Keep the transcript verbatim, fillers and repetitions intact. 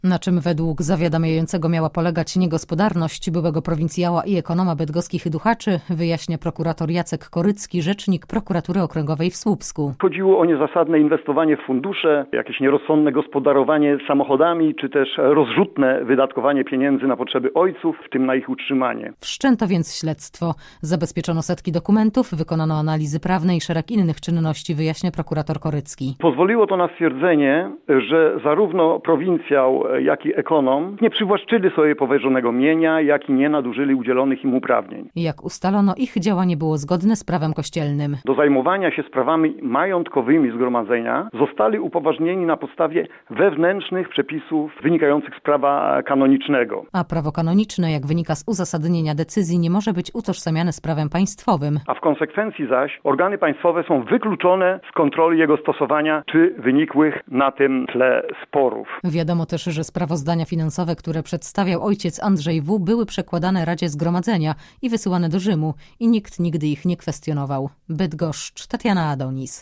Na czym według zawiadamiającego miała polegać niegospodarność byłego prowincjała i ekonoma bydgoskich Duchaczy, wyjaśnia prokurator Jacek Korycki, rzecznik prokuratury okręgowej w Słupsku. Chodziło o niezasadne inwestowanie w fundusze, jakieś nierozsądne gospodarowanie samochodami, czy też rozrzutne wydatkowanie pieniędzy na potrzeby ojców, w tym na ich utrzymanie. Wszczęto więc śledztwo. Zabezpieczono setki dokumentów, wykonano analizy prawne i szereg innych czynności, wyjaśnia prokurator Korycki. Pozwoliło to na stwierdzenie, że zarówno prowincjał, jak i ekonom nie przywłaszczyli sobie powierzonego mienia, jak i nie nadużyli udzielonych im uprawnień. Jak ustalono, ich działanie było zgodne z prawem kościelnym. Do zajmowania się sprawami majątkowymi zgromadzenia zostali upoważnieni na podstawie wewnętrznych przepisów wynikających z prawa kanonicznego. A prawo kanoniczne, jak wynika z uzasadnienia decyzji, nie może być utożsamiane z prawem państwowym. A w konsekwencji zaś organy państwowe są wykluczone z kontroli jego stosowania czy wynikłych na tym tle sporów. Wiadomo też, że sprawozdania finansowe, które przedstawiał ojciec Andrzej W., były przekładane Radzie Zgromadzenia i wysyłane do Rzymu i nikt nigdy ich nie kwestionował. Bydgoszcz, Tatiana Adonis.